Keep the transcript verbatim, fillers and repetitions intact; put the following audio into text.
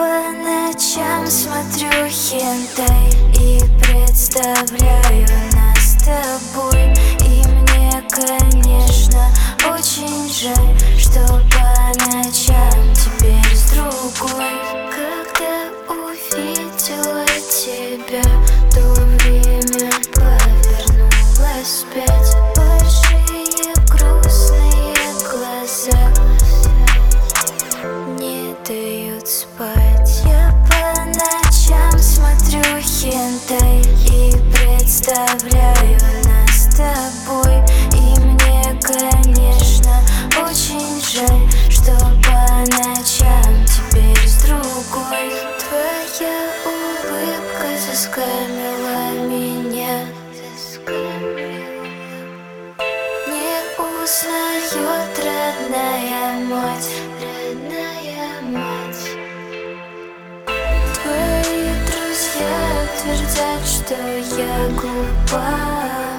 по ночам смотрю хентай и представляю нас с тобой. И мне, конечно, очень жаль, что по ночам теперь с другой. Когда увидела тебя, то время повернулось вспять. Большие грустные глаза не дают спать. Я по ночам смотрю хентай и представляю нас с тобой. И мне, конечно, очень жаль, что по ночам теперь с другой. Твоя улыбка заскамила меня, не узнает родная мать, родная мать. Твои друзья твердят, что я глупа.